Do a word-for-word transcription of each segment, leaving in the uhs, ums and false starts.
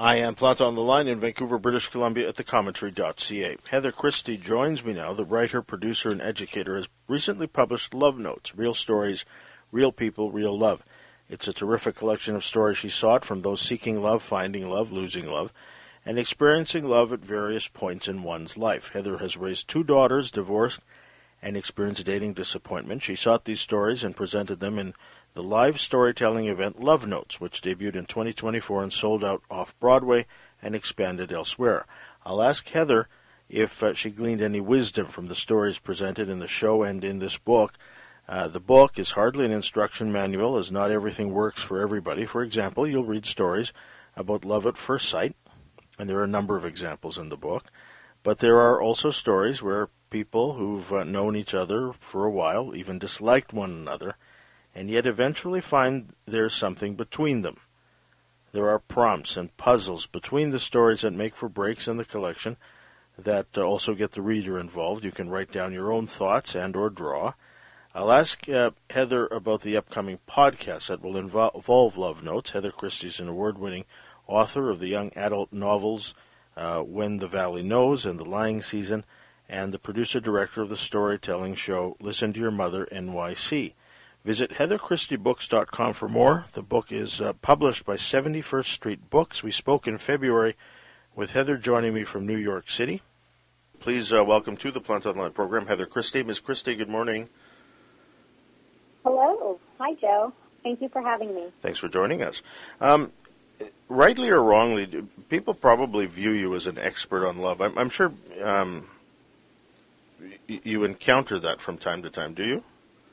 I am Planta on the line in Vancouver, British Columbia at the commentary dot c a. Heather Christie joins me now. The writer, producer, and educator has recently published Love Notes, Real Stories, Real People, Real Love. It's a terrific collection of stories she sought from those seeking love, finding love, losing love, and experiencing love at various points in one's life. Heather has raised two daughters, divorced, and experienced dating disappointment. She sought these stories and presented them in the live storytelling event Love Notes, which debuted in twenty twenty-four and sold out off-Broadway and expanded elsewhere. I'll ask Heather if uh, she gleaned any wisdom from the stories presented in the show and in this book. Uh, the book is hardly an instruction manual, as not everything works for everybody. For example, you'll read stories about love at first sight, and there are a number of examples in the book. But there are also stories where people who've uh, known each other for a while, even disliked one another, and yet eventually find there's something between them. There are prompts and puzzles between the stories that make for breaks in the collection that uh, also get the reader involved. You can write down your own thoughts and or draw. I'll ask uh, Heather about the upcoming podcast that will invo- involve Love Notes. Heather Christie is an award-winning author of the young adult novels uh, When the Valley Knows and The Lying Season, and the producer-director of the storytelling show Listen to Your Mother, N Y C. Visit heather christie books dot com for more. The book is uh, published by seventy-first Street Books. We spoke in February with Heather joining me from New York City. Please uh, welcome to the Plant Online program, Heather Christie. Miz Christie, good morning. Hello. Hi, Joe. Thank you for having me. Thanks for joining us. Um, rightly or wrongly, people probably view you as an expert on love. I'm, I'm sure um, y- you encounter that from time to time, do you?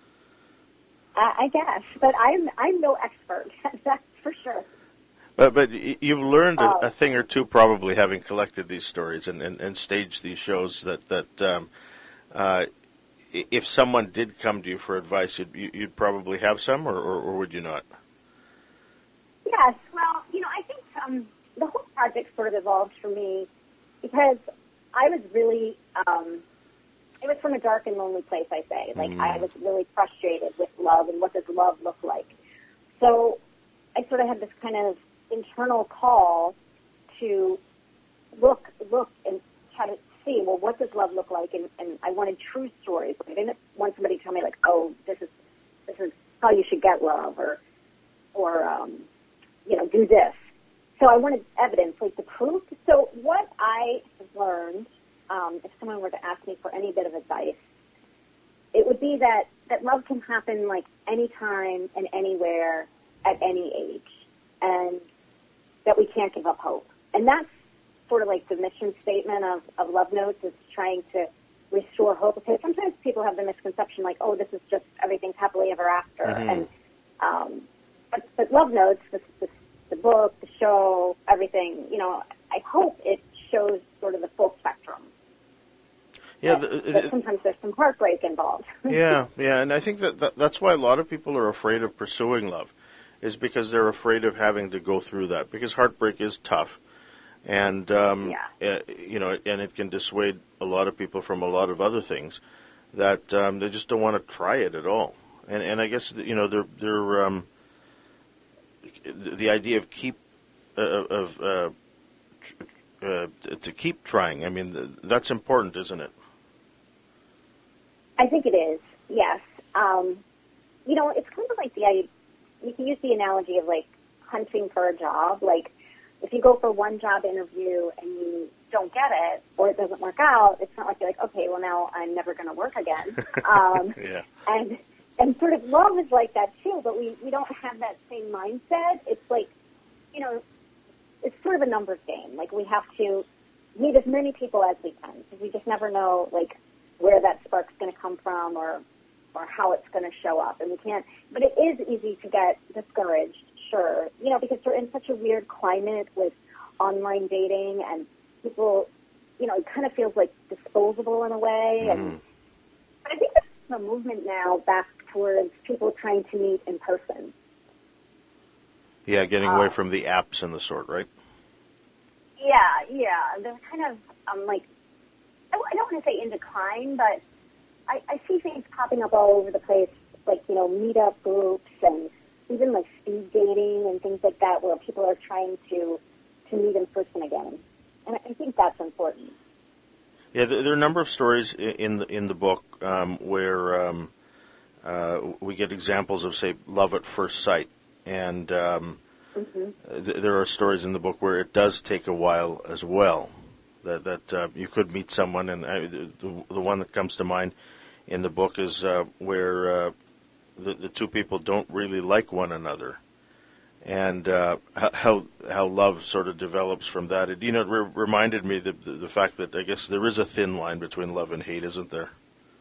Uh, I guess, but I'm I'm no expert. That's for sure. But but you've learned a, Oh. a thing or two, probably, having collected these stories and, and, and staged these shows. That that um, uh, if someone did come to you for advice, you'd you'd probably have some, or, or, or would you not? Yes. Well, you know, I think um, the whole project sort of evolved for me because I was really. Um, It was from a dark and lonely place, I say. Like, Mm. I was really frustrated with love and what does love look like. So I sort of had this kind of internal call to look, look and try to see, well, what does love look like? And, and I wanted true stories. I didn't want somebody to tell me, like, oh, this is this is how you should get love, or, or um, you know, do this. So I wanted evidence, like the proof. So what I have learned, Um, if someone were to ask me for any bit of advice, it would be that, that love can happen like anytime and anywhere at any age, and that we can't give up hope. And that's sort of like the mission statement of, of Love Notes, is trying to restore hope. Because sometimes people have the misconception like, oh, this is just everything's happily ever after. Mm-hmm. And um, but, but Love Notes, this, this, the book, the show, everything, you know, I hope it shows sort of the full spectrum. Yeah, But, the, but sometimes there's some heartbreak involved. yeah, yeah, and I think that, that that's why a lot of people are afraid of pursuing love, is because they're afraid of having to go through that, because heartbreak is tough, and um, Yeah. uh, you know, and it can dissuade a lot of people from a lot of other things that um, they just don't want to try it at all, and and I guess you know they're they're um, the, the idea of keep uh, of uh, tr- uh, to keep trying. I mean, that's important, isn't it? I think it is, yes. Um, you know, it's kind of like the, you can use the analogy of like hunting for a job. Like if you go for one job interview and you don't get it or it doesn't work out, it's not like you're like, okay, well now I'm never going to work again. Um, Yeah. And and sort of love is like that too, but we, we don't have that same mindset. It's like, you know, it's sort of a numbers game. Like we have to meet as many people as we can, because we just never know, like, where that spark's going to come from, or or how it's going to show up. And we can't, but it is easy to get discouraged, sure, you know, because we're in such a weird climate with online dating, and people, you know, it kind of feels like disposable in a way. Mm-hmm. And but I think there's a movement now back towards people trying to meet in person. Yeah, getting away Uh, from the apps and the sort, right? Yeah, yeah. They're kind of um, like, I I don't want to say in decline, but I, I see things popping up all over the place, like, you know, meetup groups and even like speed dating and things like that, where people are trying to to meet in person again. And I think that's important. Yeah, there, there are a number of stories in the in the book um, where um, uh, we get examples of, say, love at first sight, and um, mm-hmm. th- there are stories in the book where it does take a while as well. That that uh, you could meet someone, and I, the the one that comes to mind in the book is uh, where uh, the the two people don't really like one another, and uh, how how love sort of develops from that. It, you know, it re- reminded me the, the the fact that I guess there is a thin line between love and hate, isn't there?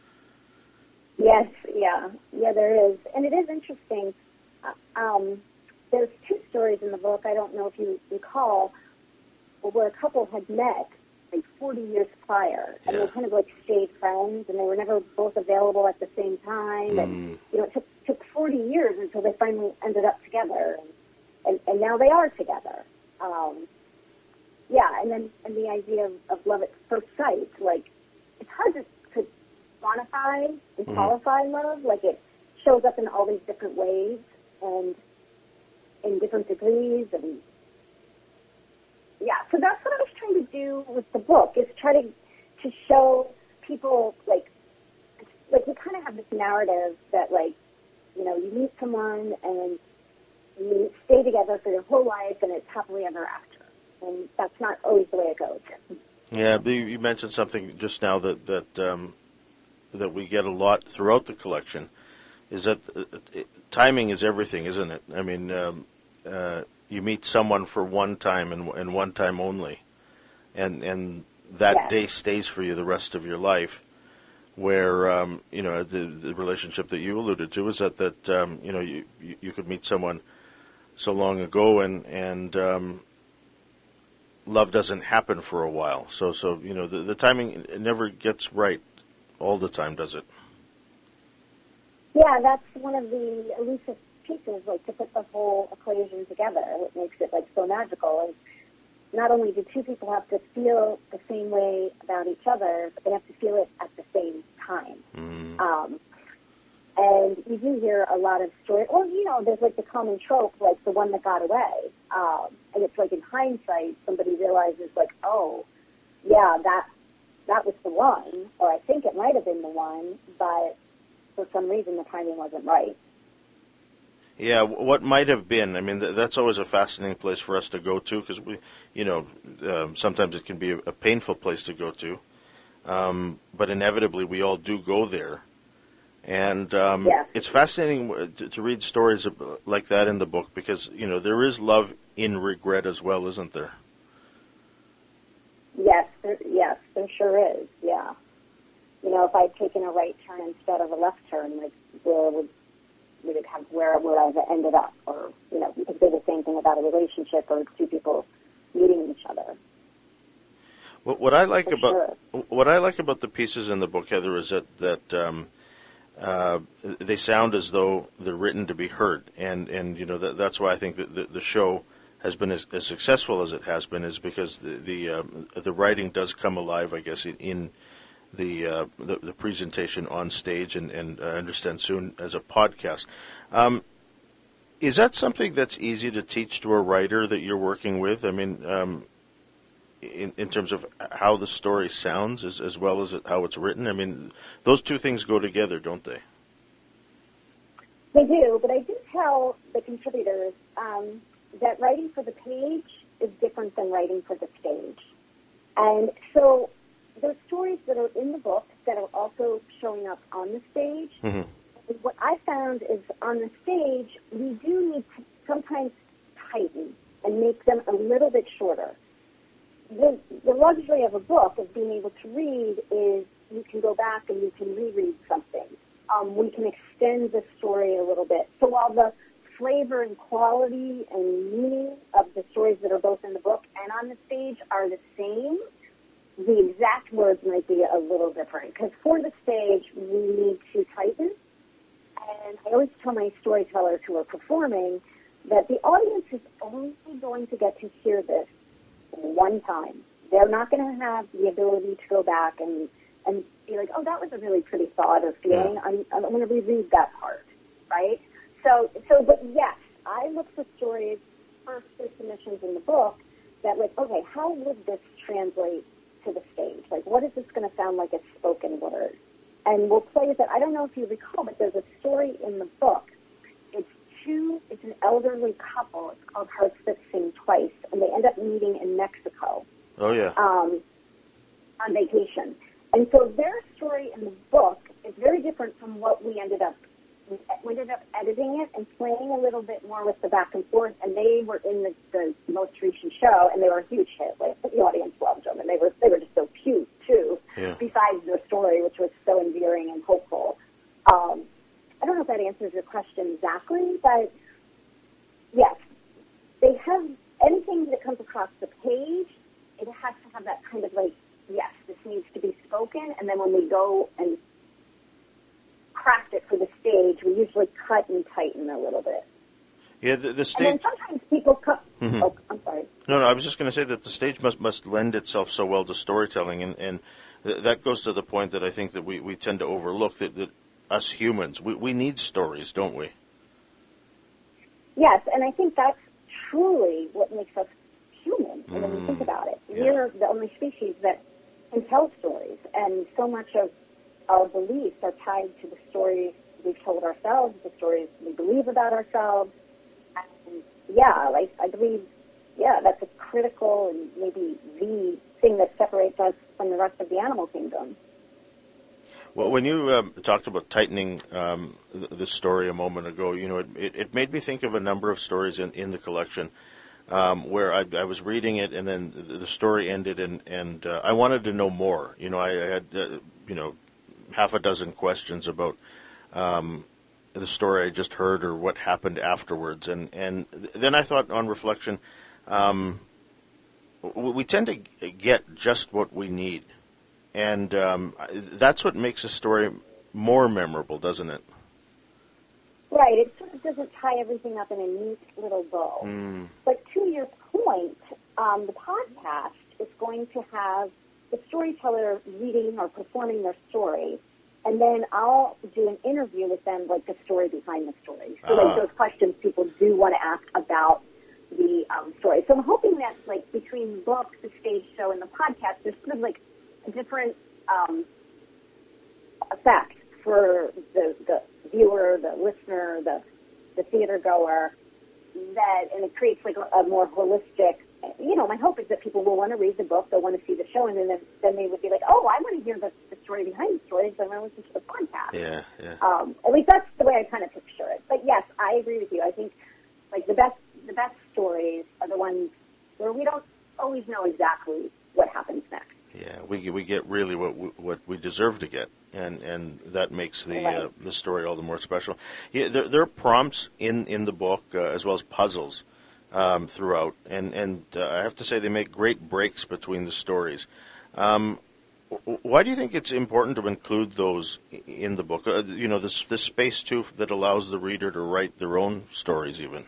Yes, yeah, yeah, there is, and it is interesting. Uh, um, there's two stories in the book. I don't know if you recall, where a couple had met like forty years prior, and yeah. they kind of like stayed friends, and they were never both available at the same time, mm. and you know, it took took forty years until they finally ended up together. And, And, and now they are together. Um, yeah, and then and the idea of, of love at first sight, like, it's hard to, to quantify and mm-hmm. qualify love. Like, it shows up in all these different ways and in different degrees. And, yeah, so that's what I was trying to do with the book, is try to, to show people, like, like we kind of have this narrative that, like, you know, you meet someone and you stay together for your whole life, and it's happily ever after. And that's not always the way it goes. Yeah, but you mentioned something just now that that um, that we get a lot throughout the collection, is that uh, it, timing is everything, isn't it? I mean, um, uh, you meet someone for one time and, and one time only, and and that yes. day stays for you the rest of your life. Where um, you know the, the relationship that you alluded to is that that um, you know you, you you could meet someone so long ago, and and um, love doesn't happen for a while. So so you know the, the timing never gets right all the time, does it? Yeah, that's one of the elusive pieces, like to put the whole equation together. What makes it like so magical is not only do two people have to feel the same way about each other, but they have to feel it at the same time. Mm. Um, And you do hear a lot of stories. Or, you know, there's like the common trope, like the one that got away. Um, and it's like in hindsight, somebody realizes like, oh, yeah, that that was the one. Or I think it might have been the one, but for some reason the timing wasn't right. Yeah, what might have been. I mean, th- that's always a fascinating place for us to go to, because we, you know, um, sometimes it can be a, a painful place to go to. Um, but inevitably we all do go there. And um, yeah. it's fascinating to, to read stories like that in the book, because, you know, there is love in regret as well, isn't there? Yes, there, yes, there sure is, yeah. You know, if I'd taken a right turn instead of a left turn, like, where would, would it have, where would I have ended up? Or, you know, you could say the same thing about a relationship or two people meeting each other. What, what I like For about sure. what I like about the pieces in the book, Heather, is that that um, Uh, they sound as though they're written to be heard, and, and you know that, that's why I think that the, the show has been as, as successful as it has been, is because the the, um, the writing does come alive, I guess, in the uh, the, the presentation on stage, and, and I understand soon as a podcast. Um, is that something that's easy to teach to a writer that you're working with? I mean, um, in, in terms of how the story sounds as, as well as how it's written? I mean, those two things go together, don't they? They do, but I do tell the contributors um, that writing for the page is different than writing for the stage. And so there's stories that are in the book that are also showing up on the stage. Mm-hmm. And what I found is on the stage, we do need to sometimes tighten and make them a little bit shorter. The, the luxury of a book, of being able to read, is you can go back and you can reread something. Um, we can extend the story a little bit. So while the flavor and quality and meaning of the stories that are both in the book and on the stage are the same, the exact words might be a little different. Because for the stage, we need to tighten. And I always tell my storytellers who are performing that the audience is only going to get to hear this one time. They're not going to have the ability to go back and, and be like, oh, that was a really pretty thought or feeling. Yeah. I'm, I'm going to reread that part, right? So, so, but yes, I look for stories first for submissions in the book, that, like, okay, how would this translate to the stage? Like, what is this going to sound like as spoken word? And we'll play with it. I don't know if you recall, but there's a story in the book. It's two, it's an elderly couple. It's called Hearts That Sing Twice, and they end up meeting in Mexico. Oh, yeah. Um, on vacation. And so their story in the book is very different from what we ended up we ended up editing it and playing a little bit more with the back and forth, and they were in the, the most recent show, and they were a huge hit. Like, the audience loved them, and they were they were just so cute, too, yeah. besides their story, which was so endearing and hopeful. Um, I don't know if that answers your question exactly, but yes, they have anything that comes across the page, it has to have that kind of like, yes, this needs to be spoken, and then when we go and craft it for the stage, we usually cut and tighten a little bit. Yeah, the, the stage... And then sometimes people cut... Mm-hmm. Oh, I'm sorry. No, no, I was just going to say that the stage must must lend itself so well to storytelling, and, and th- that goes to the point that I think that we, we tend to overlook, that, that us humans, we, we need stories, don't we? Yes, and I think that's truly what makes us human, Mm, when you think about it. yeah. We're the only species that can tell stories, and so much of our beliefs are tied to the stories we've told ourselves, the stories we believe about ourselves. And yeah, like, I believe, yeah, that's a critical and maybe the thing that separates us from the rest of the animal kingdom. Well, when you um, talked about tightening um, the, the story a moment ago, you know, it, it, it made me think of a number of stories in, in the collection um, where I, I was reading it, and then the, the story ended, and, and uh, I wanted to know more. You know, I, I had, uh, you know, half a dozen questions about um, the story I just heard or what happened afterwards. And, and then I thought, on reflection, um, we tend to get just what we need. And um, that's what makes a story more memorable, doesn't it? Right. It sort of doesn't tie everything up in a neat little bow. Mm. But to your point, um, the podcast is going to have the storyteller reading or performing their story, and then I'll do an interview with them, like the story behind the story. So, like, Ah. those questions people do want to ask about the um, story. So I'm hoping that, like, between the book, the stage show, and the podcast, there's sort of, like, a different um, effect for the, the viewer, the listener, the, the theater goer, that, and it creates, like, a, a more holistic, you know, my hope is that people will want to read the book, they'll want to see the show, and then then they would be like, oh, I want to hear the, the story behind the story, so I'm going to listen to the podcast. Yeah, yeah. Um, at least that's the way I kind of picture it. But yes, I agree with you. I think, like, the best the best stories are the ones where we don't always know exactly what happens next. Yeah, we we get really what we, what we deserve to get, and, and that makes the Right. uh, the story all the more special. Yeah, there, there are prompts in, in the book uh, as well as puzzles um, throughout, and and uh, I have to say they make great breaks between the stories. Um, w- why do you think it's important to include those i- in the book? Uh, you know, this this space too that allows the reader to write their own stories, even.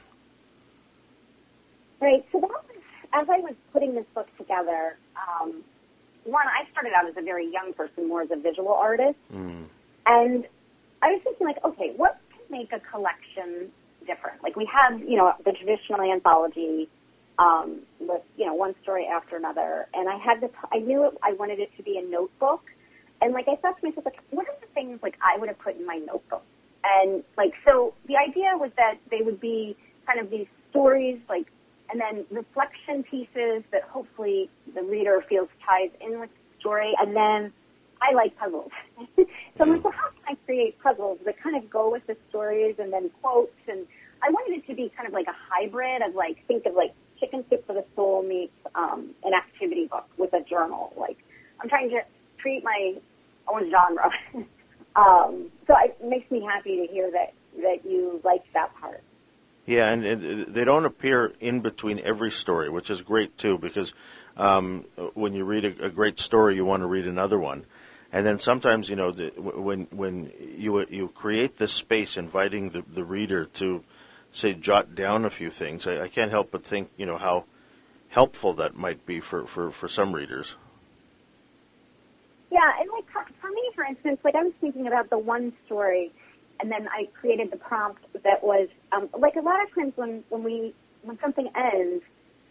Right. So that was, as I was putting this book together, um, one, I started out as a very young person, more as a visual artist. Mm. And I was thinking, like, okay, what can make a collection different? Like, we have, you know, the traditional anthology um, with, you know, one story after another. And I had this, I knew it, I wanted it to be a notebook. And, like, I thought to myself, like, what are the things, like, I would have put in my notebook? And, like, so the idea was that they would be kind of these stories, like, and then reflection pieces that hopefully the reader feels ties in with the story. And then I like puzzles. so I'm like, well, how can I create puzzles that kind of go with the stories and then quotes? And I wanted it to be kind of like a hybrid of, like, think of, like, Chicken Soup for the Soul meets um, an activity book with a journal. Like, I'm trying to create my own genre. um, so it makes me happy to hear that, that you liked that part. Yeah, and, and they don't appear in between every story, which is great too, because um, when you read a, a great story, you want to read another one, and then sometimes, you know, the, when when you you create this space, inviting the, the reader to, say, jot down a few things, I, I can't help but think, you know, how helpful that might be for, for, for some readers. Yeah, and like for, for me, for instance, like I was thinking about the one story. And then I created the prompt that was, um, like a lot of times when, when we, when something ends,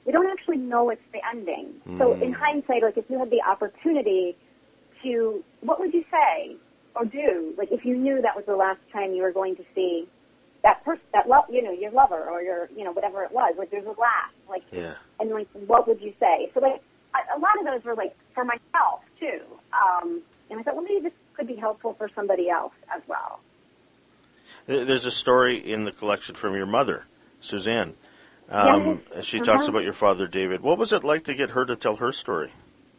we don't actually know it's the ending. Mm. So in hindsight, like, if you had the opportunity to, what would you say or do? Like, if you knew that was the last time you were going to see that person, that love, you know, your lover or your, you know, whatever it was, like, there's a last, like, yeah. and, like, what would you say? So, like, a, a lot of those were, like, for myself, too. Um, and I thought, well, maybe this could be helpful for somebody else as well. There's a story in the collection from your mother, Suzanne. Um, yes. She uh-huh. talks about your father, David. What was it like to get her to tell her story?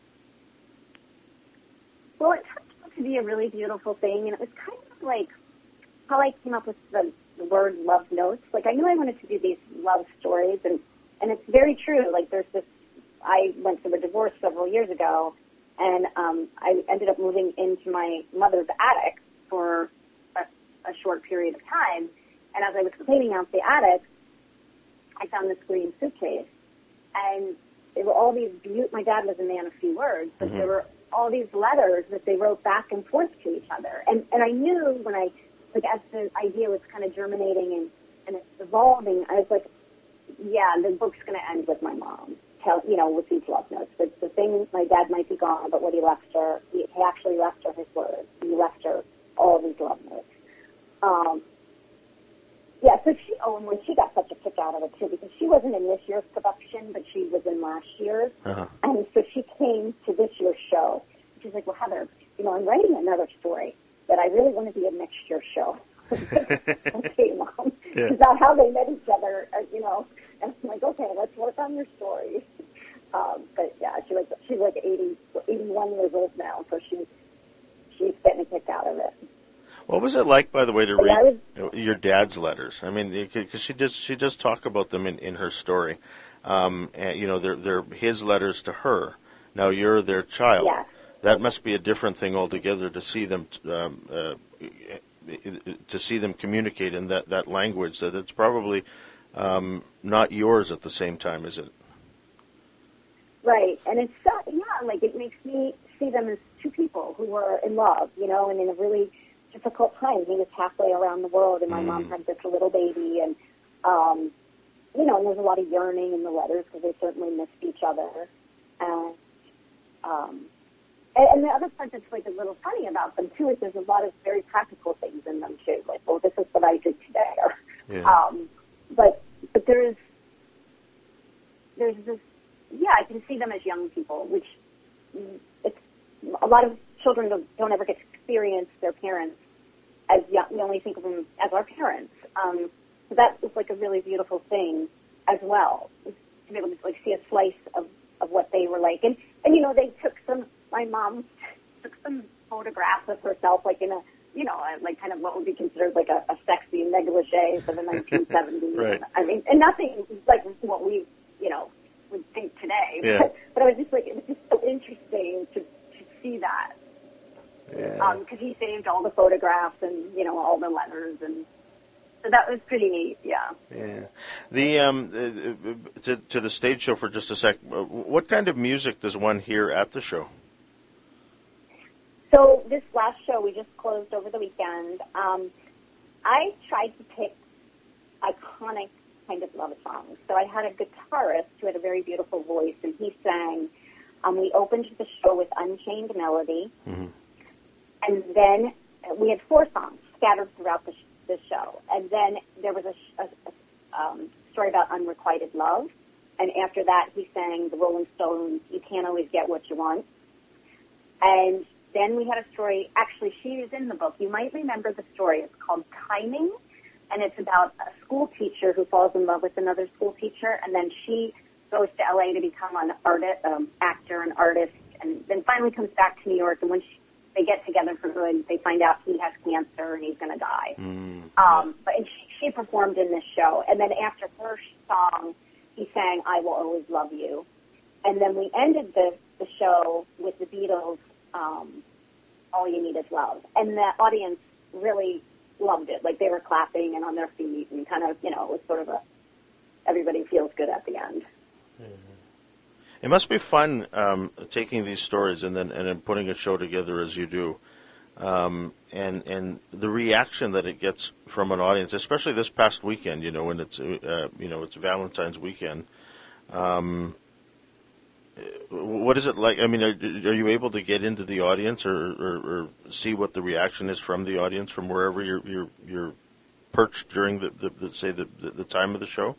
Well, it turned out to be a really beautiful thing, and it was kind of like how I came up with the, the word love notes. Like, I knew I wanted to do these love stories, and, and it's very true. Like, there's this, I went through a divorce several years ago, and um, I ended up moving into my mother's attic for a, a short period of time, and as I was cleaning out the attic, I found this green suitcase, and there were all these beautiful, my dad was a man of few words, but mm-hmm. there were all these letters that they wrote back and forth to each other. And and I knew when I, like, as the idea was kind of germinating and, and it's evolving, I was like, yeah, the book's going to end with my mom, tell, you know, with these love notes. The, the thing, my dad might be gone, but what he left her, he, he actually left her his words. He left her all these love notes. Um, Yeah, so she, oh, and when she got such a kick out of it, too, because she wasn't in this year's production, but she was in last year's. Uh-huh. And so she came to this year's show. She's like, well, Heather, you know, I'm writing another story that I really want to be a next year's show. Okay, Mom. Yeah. It's about how they met each other, uh, you know. And I'm like, okay, let's work on your story. Um, but, yeah, she was, she's like eighty, eighty-one years old now, so she's, she's getting a kick out of it. What was it like, by the way, to read your dad's letters? I mean, because she does she does talk about them in, in her story. Um, and, you know, they're they're his letters to her. Now you're their child. Yeah. That must be a different thing altogether to see them um, uh, to see them communicate in that, that language. That it's probably um, not yours at the same time, is it? Right, and it's uh, yeah, like it makes me see them as two people who were in love, you know, and in a really difficult time. He was halfway around the world, and my mm. mom had this little baby, and, um, you know, and there's a lot of yearning in the letters because they certainly missed each other. And, um, and, and the other part that's, like, a little funny about them, too, is there's a lot of very practical things in them, too. Like, well, this is what I did today. Or, yeah. um, but, but there's, there's this, yeah, I can see them as young people, which it's, a lot of children don't, don't ever get to experience their parents as young. We only think of them as our parents. Um, so that was like a really beautiful thing as well, to be able to like see a slice of, of what they were like. And, and, you know, they took some, my mom took some photographs of herself, like in a, you know, like kind of what would be considered like a, a sexy negligee for the nineteen seventies. Right. I mean, and nothing like what we, you know, would think today. Yeah. But, but I was just like, it was just so interesting to, to see that. Yeah. Because um, he saved all the photographs and, you know, all the letters, and so that was pretty neat, yeah. Yeah. The um, uh, to, to the stage show for just a sec, what kind of music does one hear at the show? So this last show we just closed over the weekend, um, I tried to pick iconic kind of love songs. So I had a guitarist who had a very beautiful voice, and he sang. Um, we opened the show with Unchained Melody. Mm-hmm. And then we had four songs scattered throughout the, sh- the show. And then there was a, sh- a, a um, story about unrequited love. And after that, he sang the Rolling Stones, You Can't Always Get What You Want. And then we had a story, actually, she is in the book. You might remember the story. It's called Timing. And it's about a school teacher who falls in love with another school teacher. And then she goes to L A to become an artist, um, actor and artist. And then finally comes back to New York. And when she they get together for good, they find out he has cancer and he's going to die. Mm. Um, but and she, she performed in this show. And then after her song, he sang, I Will Always Love You. And then we ended the, the show with the Beatles, um, All You Need Is Love. And the audience really loved it. Like, they were clapping and on their feet and kind of, you know, it was sort of a, everybody feels good at the end. Mm-hmm. It must be fun um, taking these stories and then and then putting a show together as you do, um, and and the reaction that it gets from an audience, especially this past weekend. You know, when it's uh, you know it's Valentine's weekend, Um, what is it like? I mean, are, are you able to get into the audience or, or, or see what the reaction is from the audience from wherever you're you're, you're perched during the, the, the say the, the the time of the show?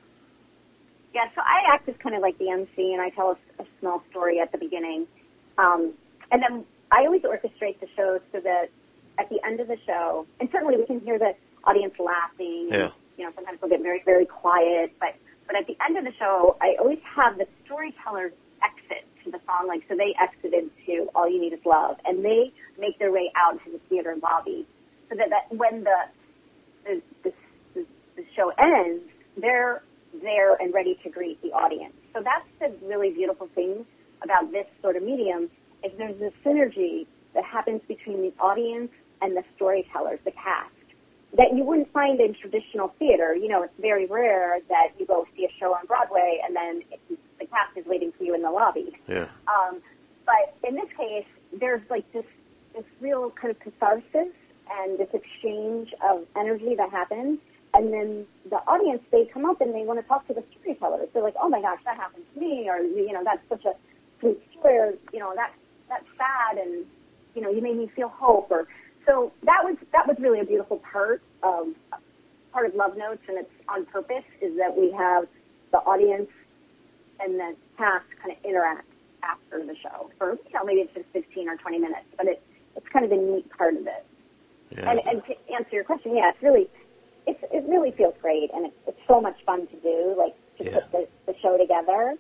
Yeah, so I act as kind of like the M C, and I tell a, a small story at the beginning, um, and then I always orchestrate the show so that at the end of the show, and certainly we can hear the audience laughing. Yeah. And, you know, sometimes they'll get very, very quiet, but but at the end of the show, I always have the storytellers exit to the song, like so they exited to "All You Need Is Love," and they make their way out to the theater lobby, so that, that when the the, the the the show ends, they're there and ready to greet the audience. So that's the really beautiful thing about this sort of medium, is there's this synergy that happens between the audience and the storytellers, the cast, that you wouldn't find in traditional theater. You know, it's very rare that you go see a show on Broadway and then it, the cast is waiting for you in the lobby. Yeah. Um, but in this case, there's like this, this real kind of catharsis and this exchange of energy that happens. And then the audience, they come up and they want to talk to the storytellers. They're like, oh my gosh, that happened to me, or, you know, that's such a sweet story, or, you know, that, that's sad, and, you know, you made me feel hope. Or so that was that was really a beautiful part of part of Love Notes, and it's on purpose, is that we have the audience and the cast kind of interact after the show for, you know, maybe it's just fifteen or twenty minutes, but it, it's kind of the neat part of it. Yeah. And, and to answer your question, yeah, it's really, it's, it really feels great, and it's, it's so much fun to do, like, to Yeah. put the, the show together.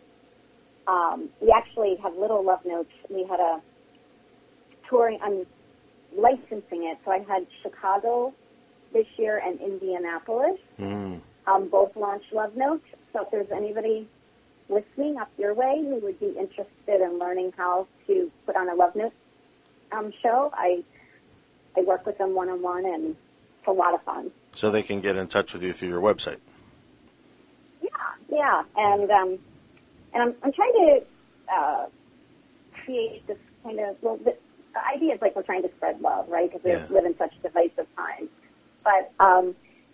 Um, we actually have little Love Notes. We had a touring, I'm licensing it, so I had Chicago this year and Indianapolis. Mm. Um, both launched Love Notes. So if there's anybody listening up your way who would be interested in learning how to put on a Love Note um, show, I I work with them one-on-one, and it's a lot of fun. So they can get in touch with you through your website. Yeah, yeah, and um, and I'm I'm trying to uh, create this kind of, well, the, the idea is like we're trying to spread love, right? Because we Yeah. live in such divisive times. But um,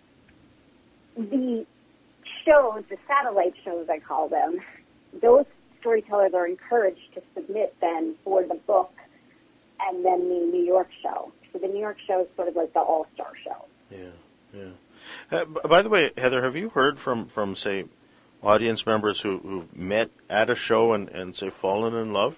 the shows, the satellite shows, I call them, those storytellers are encouraged to submit then for the book and then the New York show. So the New York show is sort of like the all-star show. Yeah, yeah. Uh, b- by the way, Heather, have you heard from, from say, audience members who, who met at a show and, and, say, fallen in love?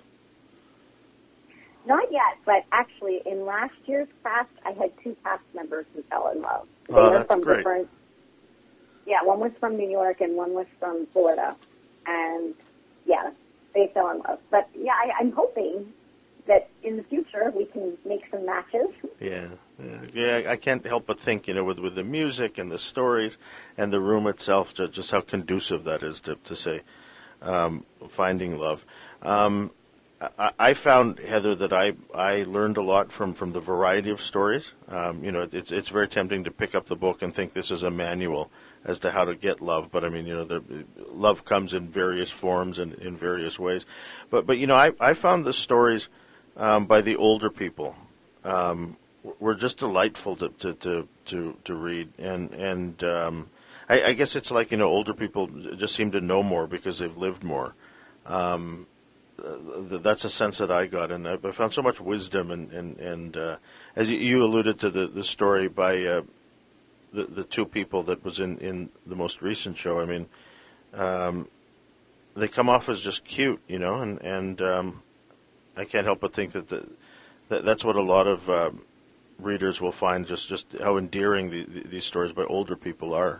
Not yet, but actually in last year's cast, I had two cast members who fell in love. They Oh, were that's from great. different. Yeah, one was from New York and one was from Florida, and yeah, they fell in love. But yeah, I, I'm hoping that in the future we can make some matches. Yeah, yeah, yeah. I can't help but think, you know, with, with the music and the stories and the room itself, just, just how conducive that is to, to say, um, finding love. Um, I, I found, Heather, that I, I learned a lot from, from the variety of stories. Um, you know, it's it's very tempting to pick up the book and think this is a manual as to how to get love. But I mean, you know, the love comes in various forms and in various ways. But but you know, I, I found the stories um, by the older people um, were just delightful to to, to, to, to read. And and um, I, I guess it's like, you know, older people just seem to know more because they've lived more. Um, Uh, that's a sense that I got, and I found so much wisdom. And and, and uh, as you alluded to the, the story by uh, the the two people that was in, in the most recent show, I mean, um, they come off as just cute, you know, and and um, I can't help but think that, the, that that's what a lot of uh, readers will find, just, just how endearing the, the, these stories by older people are.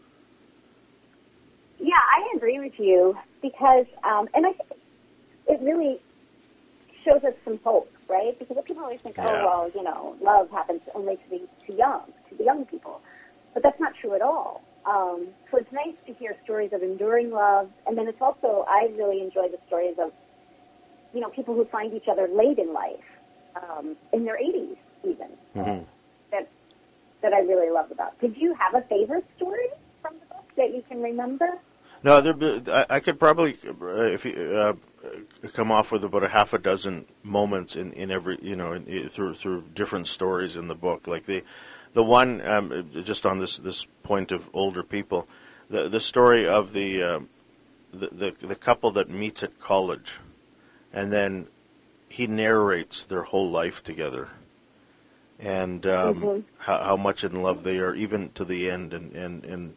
Yeah, I agree with you because, um, and I think it really shows us some hope, right? Because people always think, Yeah. oh, well, you know, love happens only to the to young, to the young people. But that's not true at all. Um, so it's nice to hear stories of enduring love. And then it's also, I really enjoy the stories of, you know, people who find each other late in life, um, in their eighties even, Mm-hmm. that, that I really love about. Did you have a favorite story from the book that you can remember? No, there, I, I could probably, uh, if you, uh, come off with about a half a dozen moments in, in every, you know, in, through through different stories in the book. Like the the one, um, just on this, this point of older people, the the story of the uh, the, the the couple that meets at college, and then he narrates their whole life together, and um, Mm-hmm. how, how much in love they are, even to the end. And and and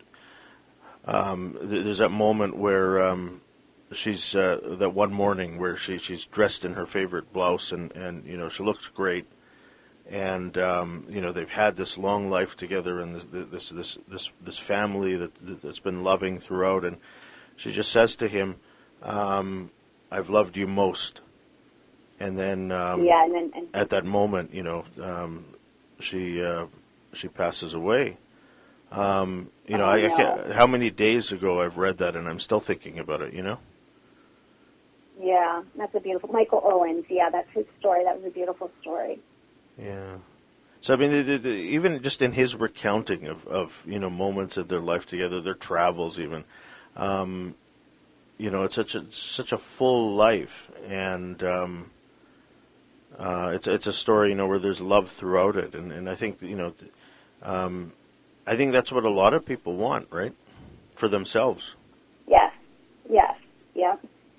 um, th- there's that moment where um, she's uh, that one morning where she she's dressed in her favorite blouse, and, and you know she looks great, and um, you know they've had this long life together, and this this this this, this family that that's been loving throughout, and she just says to him, um, "I've loved you most." And then, um, Yeah, and then and at that moment, you know, um, she uh, she passes away. Um, you know, Oh, I, I no. can't, how many days ago I've read that, and I'm still thinking about it. You know. yeah, that's a beautiful Michael Owens. Yeah, that's his story. That was a beautiful story. Yeah. So I mean, the, the, the, even just in his recounting of, of you know moments of their life together, their travels, even, um, you know, it's such a such a full life, and um, uh, it's it's a story, you know, where there's love throughout it, and, and I think you know, um, I think that's what a lot of people want, right, for themselves. Yes, yes, yep.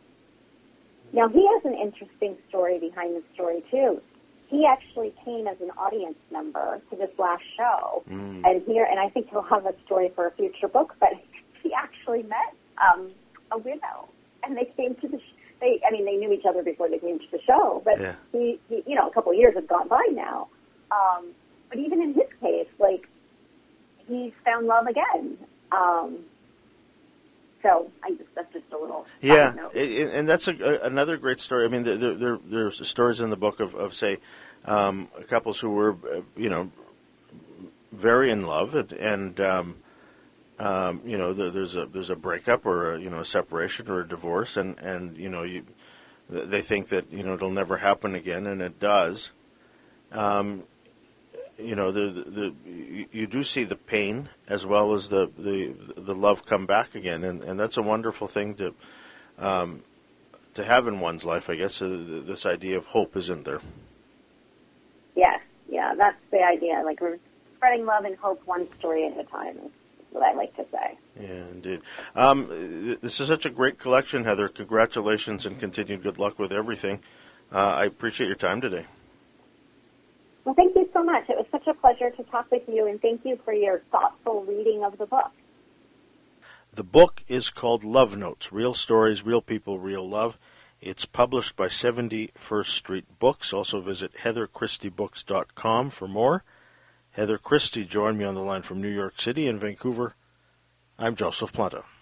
Now, he has an interesting story behind the story, too. He actually came as an audience member to this last show, Mm. and here, and I think he'll have a story for a future book, but he actually met um, a widow, and they came to the, sh- they, I mean, they knew each other before they came to the show, but Yeah. he, he, you know, a couple of years have gone by now. Um, but even in his case, like, he's found love again. Um, so I just, that's just a little side Yeah, note. it, it- and that's a, a, another great story. I mean, there, there, there, there's stories in the book of, of say, um, couples who were, uh, you know, very in love, and, and um, um, you know, there, there's a there's a breakup or a, you know a separation or a divorce, and, and you know you they think that you know it'll never happen again, and it does. Um, you know, the, the, the you, you do see the pain as well as the, the, the love come back again, and, and that's a wonderful thing to um, to have in one's life. I guess uh, this idea of hope, isn't there? Yes, yeah, that's the idea. Like, we're spreading love and hope one story at a time is what I like to say. Yeah, indeed. Um, th- this is such a great collection, Heather. Congratulations and continued good luck with everything. Uh, I appreciate your time today. Well, thank you so much. It was such a pleasure to talk with you, and thank you for your thoughtful reading of the book. The book is called Love Notes, Real Stories, Real People, Real Love. It's published by seventy-first Street Books. Also visit heather christie books dot com for more. Heather Christie joined me on the line from New York City and Vancouver. I'm Joseph Planta.